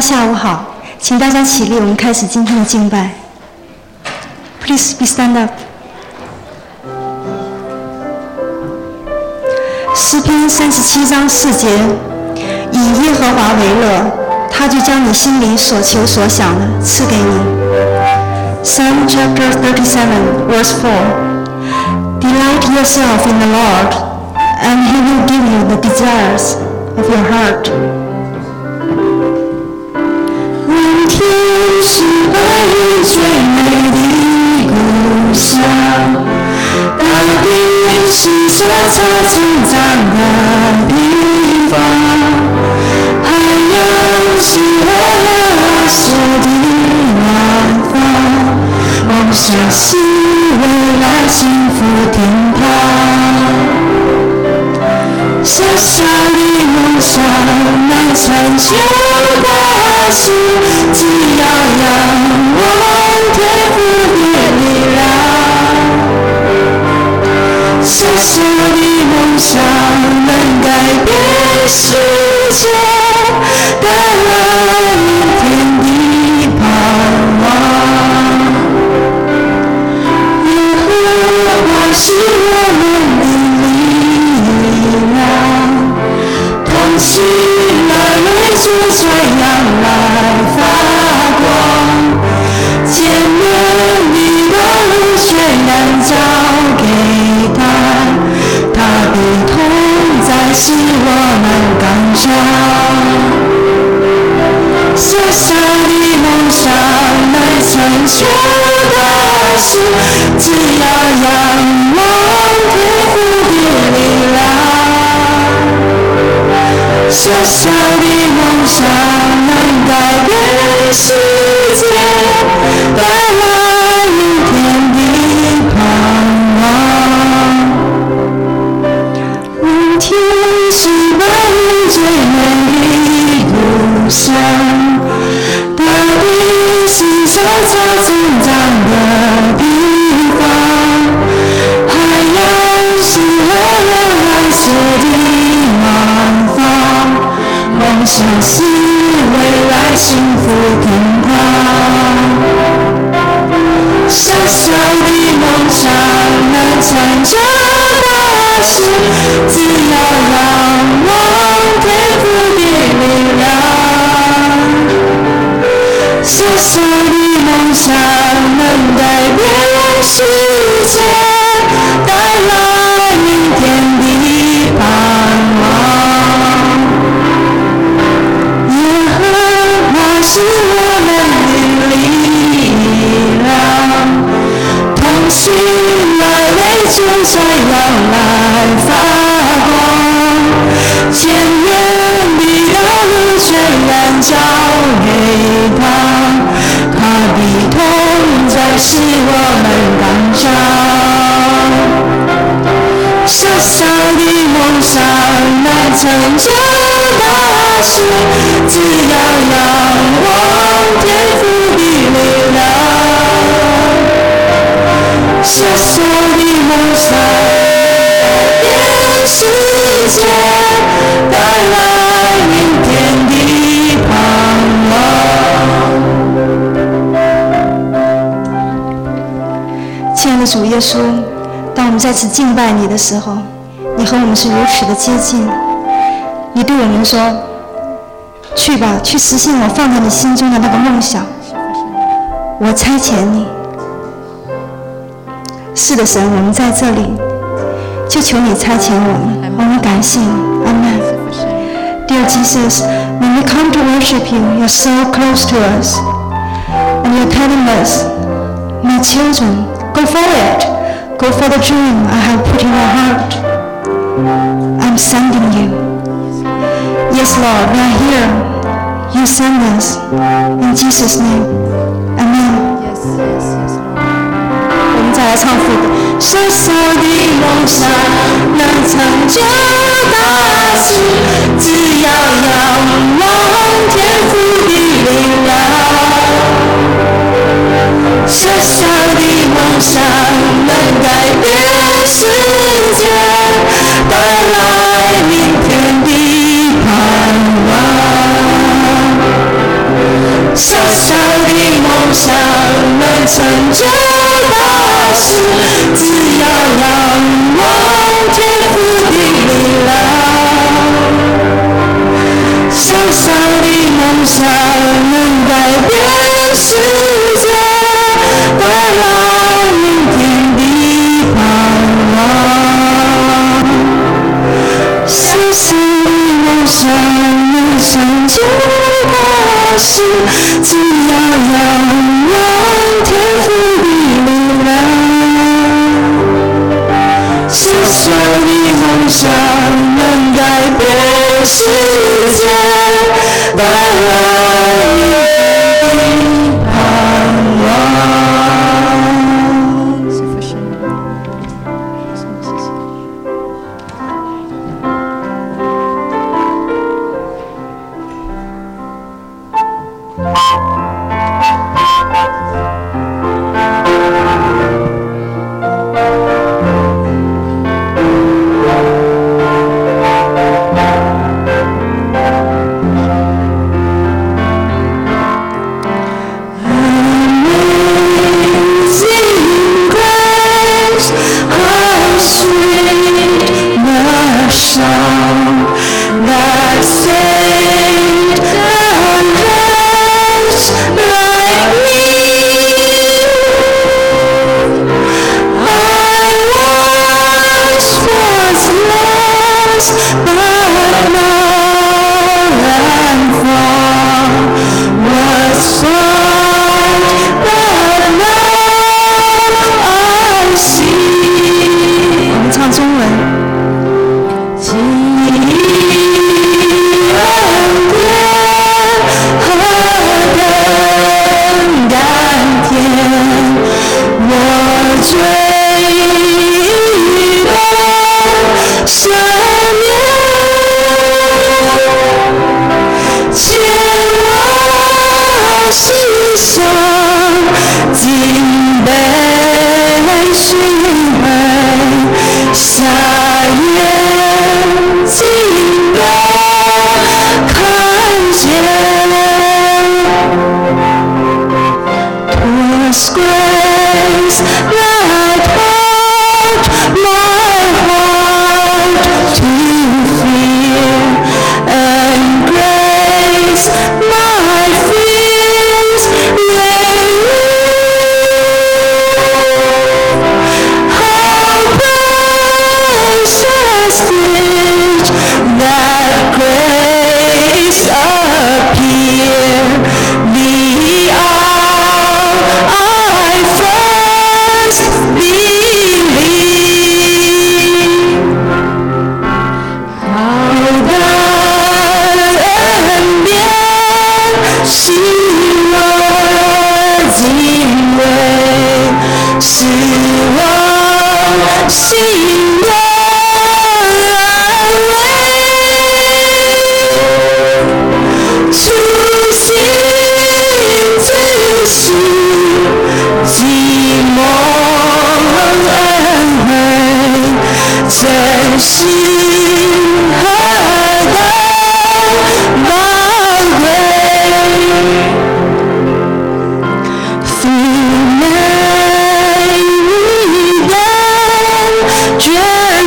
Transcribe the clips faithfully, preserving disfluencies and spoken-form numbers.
下午好，请大家起立，我们开始今天的敬拜。Please be stand up。诗篇三十七章四节，以耶和华为乐，他就将你心里所求所想的赐给你。Psalm chapter thirty-seven, verse four. Delight yourself in the Lord, and He will give you the desires of your heart. 蓝天是白云最美的故乡，大地是沙草成长的地方，海洋是河流水的南方，梦想是未来幸福天堂。小小的梦想能成就大事，只要仰望天父的力量。小小的梦想能改变世界，带来明天的盼望。耶和华是我们的力量，同心来为主传扬来发光，前面的道路全然交给他，他的同在是我们刚强。小小的梦想来成就大事，只要仰望天父的力量。小小的梦想能改变世界，带来明天的盼望。蓝天是白云最美的故乡，大地是沙草成长的地方，海洋是河流海水的南方，梦想是未来幸福天堂。小小的梦想能成就大事，只要仰望天父的力量。小小的梦想能改变世界，带来明天的盼望。耶和华是我们的力量，同心来为主传扬来发光，前面的道路全然交给他，他的同在是我们刚强。小小的梦想能成就大事，只要仰望天父的力量。小小的梦想改变世界，带来明天的盼望。 亲爱的主耶稣，当我们在此敬拜你的时候，你和我们是如此的接近。你对我们说，去吧，去实现我放在你心中的那个梦想，我差遣你。是的，神，我们在这里，就求你差遣我们，我们感谢你，阿们。Dear Jesus, when we come to worship you, you're so close to us, and you're telling us, my children, go for it, go for the dream I have put in your heart. I'm sending you. Yes, Lord, we are here. You send us. In Jesus' name, Amen. Yes, yes, yes, Lord. 我们再来唱副歌。 小小的梦想能成就大事，只要仰望天父的力量。小小的梦想能改变世界，带来明天的盼望。 小小的梦想能成就大事，只要仰望天父的力量。小小的梦想能改变世界，带来明天的盼望。小小的梦想能成就大事，只要仰望天父的力量。小小的梦想能改变世界，带来盼望。绝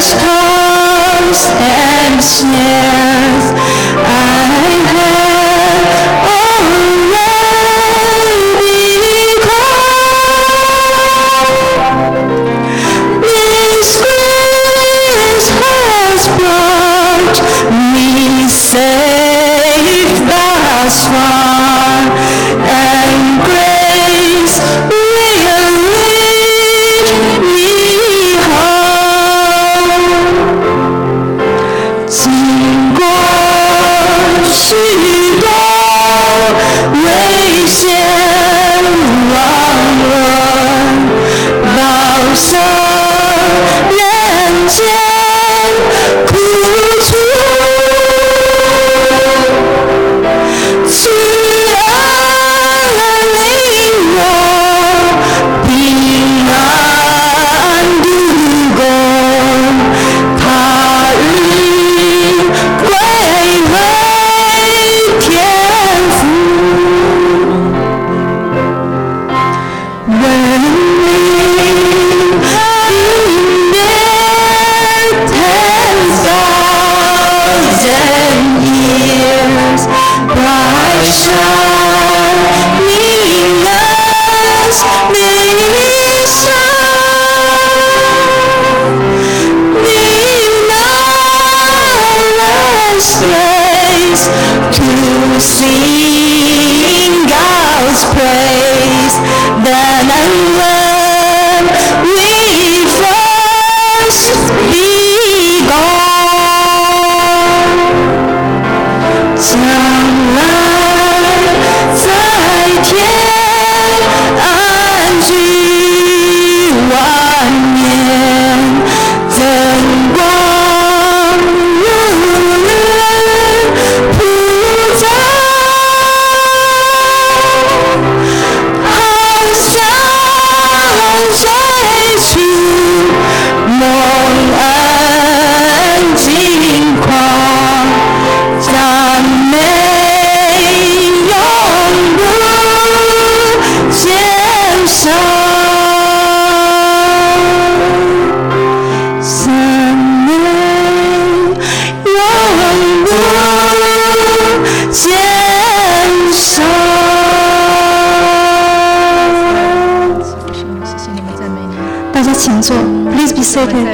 请坐 ，Please be seated.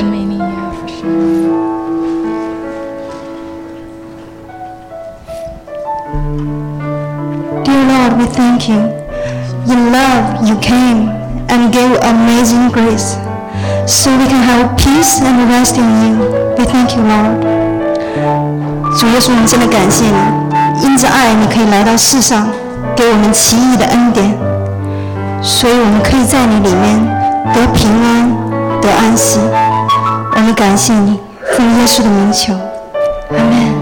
Dear Lord, we thank you. In love, you came and gave amazing grace, so we can have peace and rest in you. We thank you, Lord. 主耶稣，我们真的感谢你，因着爱，你可以来到世上，给我们奇异的恩典，所以我们可以在你里面得平安。得安息，我们感谢你，奉耶稣的名求，阿们。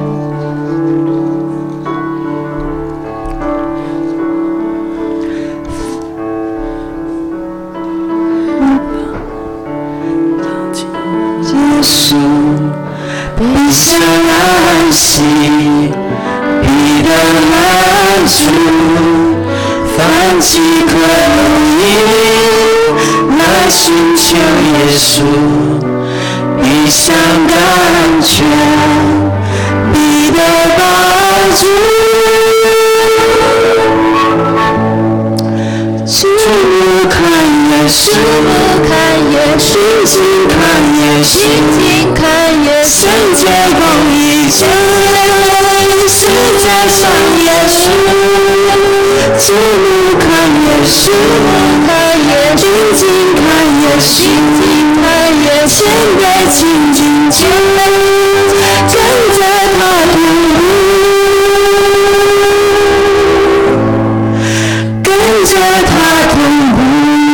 耶稣，必向安息，必得满足，凡饥渴慕义，来寻求耶稣，必享甘泉，必得饱足。注目看耶稣，看耶稣，心看耶稣，心看耶稣，圣洁公义真，实在像耶稣。注目看耶稣，看耶稣，静看耶稣，看耶稣，谦卑亲近主，跟着他同步，跟着他同步。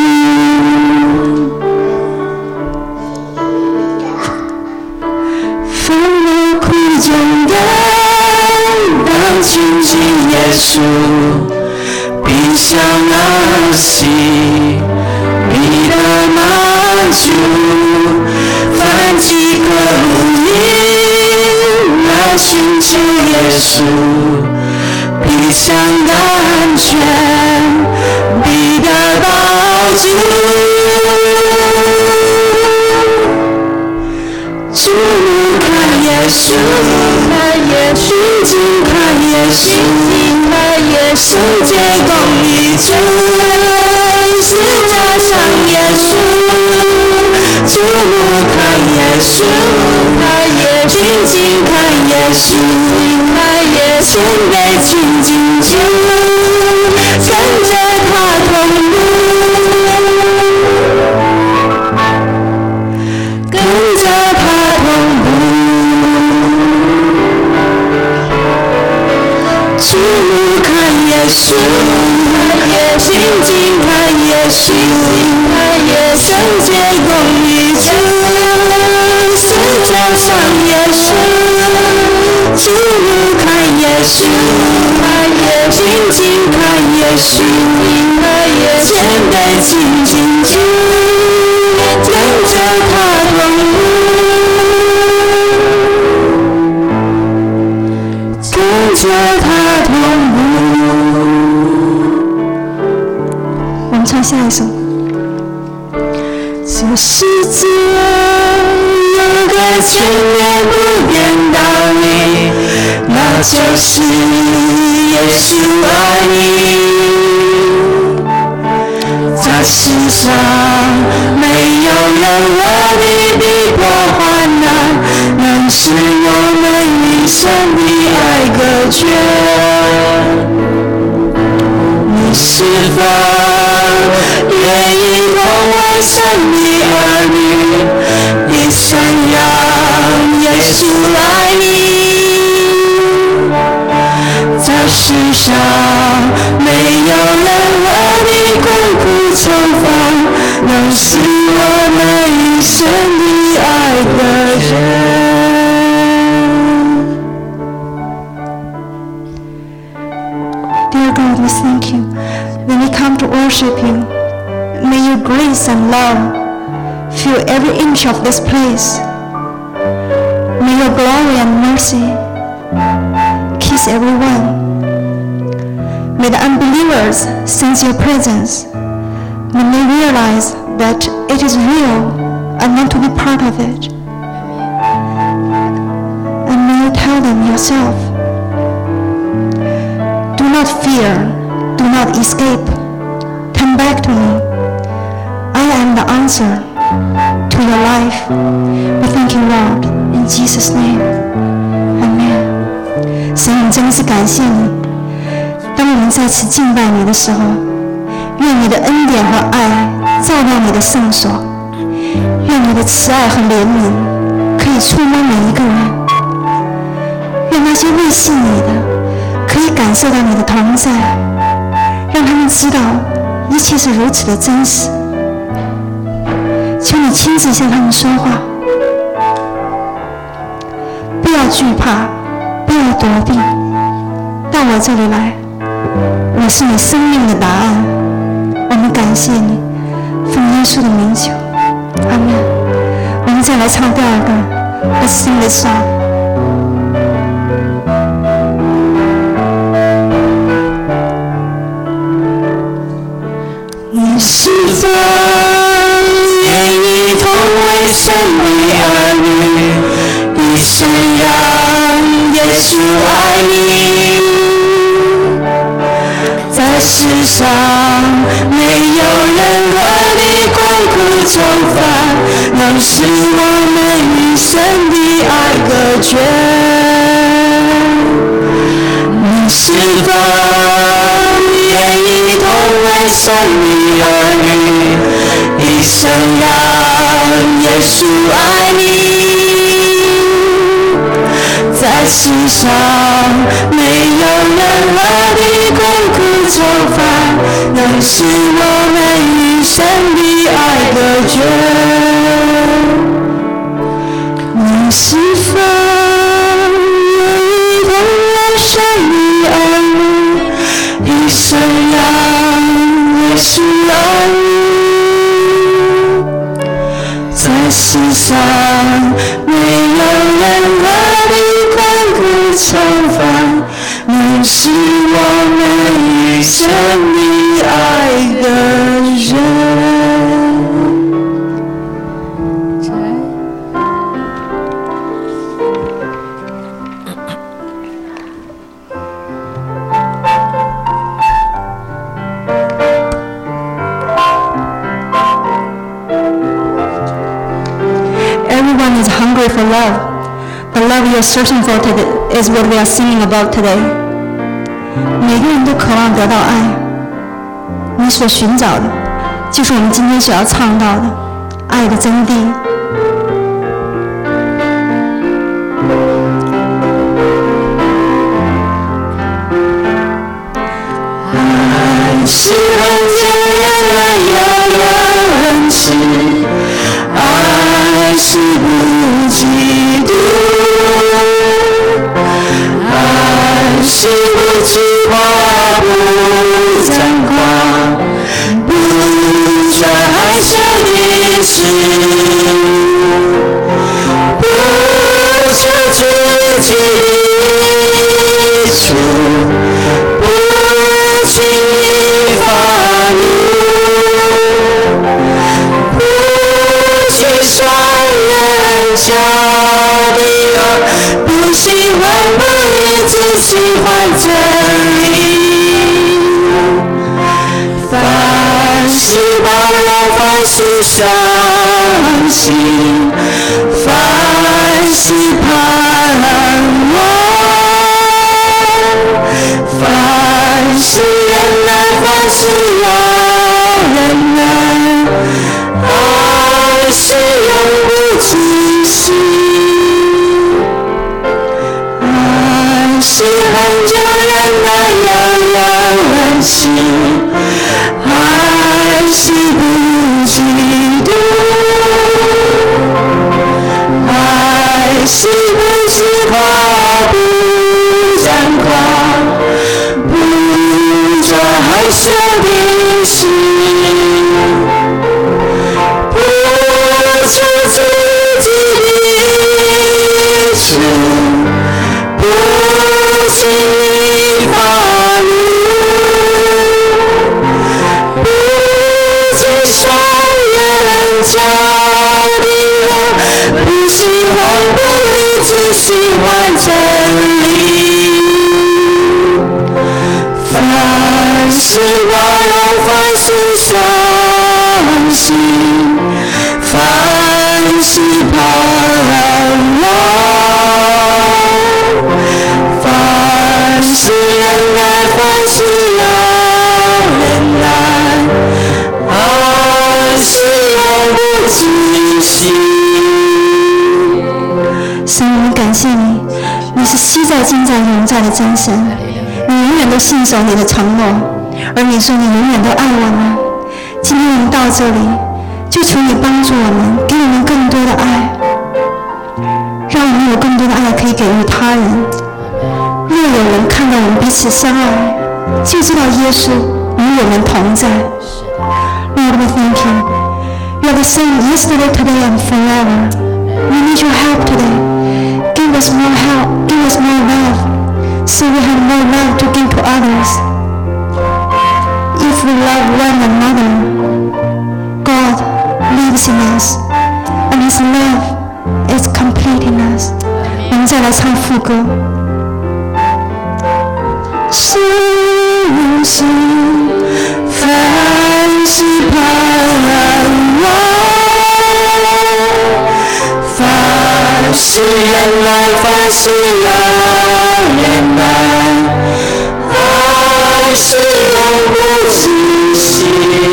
风雨苦中的当亲近耶稣，必享安息，必得满足，凡饥渴慕义，来寻求耶稣，必享甘泉，必得饱足。注目看耶稣，看耶稣，静看耶稣，看耶稣，圣洁公义真，实在像耶稣。注目看耶稣，看耶稣，静看耶稣，看耶稣，谦卑亲近主，跟着他同步，跟着他同步。注目看耶稣，看耶稣，静看耶稣，看耶稣，圣洁公义真，实在像耶稣。注目看耶稣，看耶稣，静看耶稣，看耶稣，谦卑亲近主，跟着他同步，跟着他同步。 我们唱下一首。 这世界有个千年不变道理， 那就是耶稣爱你。在世上没有任何的逼迫患难能使我们与神的爱隔绝。你是否愿意同为神的儿女，一生让耶稣爱你？在世上没有任何的困苦愁烦能使我们与神的爱隔绝。 Dear God, we thank you. When we come to worship you, may your grace and love fill every inch of this place. May your glory and mercy kiss everyone. May the unbelievers sense your presence. May they realize that it is real and want to be part of it. And may you tell them yourself, do not fear, do not escape. Come back to me. I am the answer to your life. We thank you, Lord, in Jesus' name. Amen. 神，我们真的是感谢你。当我们再次敬拜你的时候，愿你的恩典和爱照亮你的圣所，愿你的慈爱和怜悯可以触摸每一个人，愿那些未信你的可以感受到你的同在，让他们知道一切是如此的真实。求你亲自向他们说话，不要惧怕，不要躲避，到我这里来，我是你生命的答案。我们感谢你，奉耶稣的名求，阿们。我们再来唱第二个 Let's sing this song。 你是否愿意同为神的儿女，一生让耶稣爱你？在世上没有任何的困苦愁烦能使我们与神的爱隔绝。你是否愿意同为神的儿女，一生让耶稣爱你？在世上没有任何的困苦愁烦能使我们与神的爱隔绝。你是否愿意同为神的儿女，一生让耶稣爱你？在世上没有任何的困苦愁烦能使我们与神的爱隔绝。 Everyone is hungry for love. The love you are searching for today is what we are singing about today. 每个人都渴望得到爱，你所寻找的，就是我们今天所要唱到的爱的真谛。 爱是很坚韧又仁慈，爱是不嫉妒，爱是不惧怕，不张狂，不再害羞的事，不求自己的益处，不轻易发怒，不去伤人家的恶，不喜欢不义喜欢真理，凡事包容，凡事相信，凡事盼望，凡事忍耐，凡事忍耐，爱是永不止息，爱是恒久忍耐，样样温馨，爱是不嫉妒，爱是不自夸，不张狂，不做害羞的事，不出自己的意志，不轻易发怒，不接受人家的恶，不喜欢不义，只喜欢真理。凡事包容，凡事相信，凡事盼望，凡事忍耐，凡事忍耐，爱是永不止息。 神，我们感谢你，你是昔在、今在、永在的真神，你永远都信守你的承诺，而你说你永远都爱我们。今天我们到这里，就求你帮助我们，给我们更多的爱，让我们有更多的爱可以给予他人。若有人看到我们彼此相爱，就知道耶稣与我们同在。Lord, we thank you. You are the same yesterday, today, and forever. We need your help today. Give us more help. Give us more love, so we have more love to give to others. If we love one another, God lives in us, and His love is complete in us. 我们再来唱副歌。 是心，凡事盼望，凡事忍耐，凡事忍耐，爱是永不止息。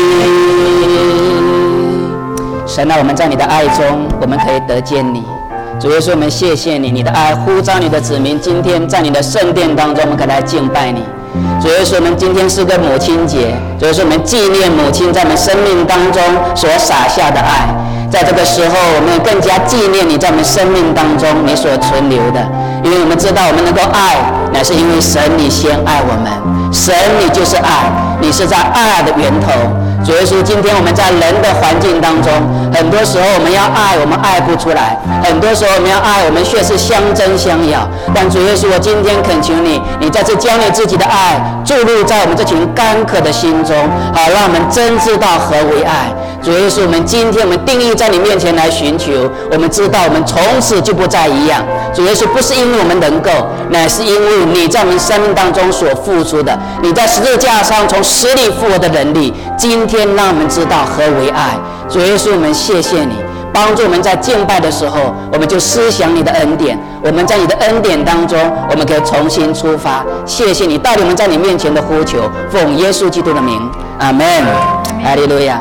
神啊，我们在你的爱中，我们可以得见你。主耶稣，我们谢谢你，你的爱呼召你的子民，今天在你的圣殿当中，我们可以来敬拜你。主耶稣，我们今天是个母亲节，主耶稣，我们纪念母亲在我们生命当中所洒下的爱。在这个时候，我们更加纪念你在我们生命当中你所存留的，因为我们知道我们能够爱，乃是因为神你先爱我们，神你就是爱，你是在爱的源头。主耶稣，今天我们在人的环境当中，很多时候我们要爱，我们爱不出来；很多时候我们要爱，我们却是相争相咬。但主耶稣，我今天恳求你，你再次将你自己的爱注入在我们这群干渴的心中，好让我们真知道何为爱。主耶稣，我们今天我们定义在你面前来寻求，我们知道我们从此就不再一样。主耶稣，不是因为我们能够，乃是因为你在我们生命当中所付出的，你在十字架上从死里复活的能力，今天让我们知道何为爱。主耶稣，我们谢谢你，帮助我们在敬拜的时候，我们就思想你的恩典，我们在你的恩典当中，我们可以重新出发。谢谢你带领我们在你面前的呼求，奉耶稣基督的名，阿们，哈利路亚。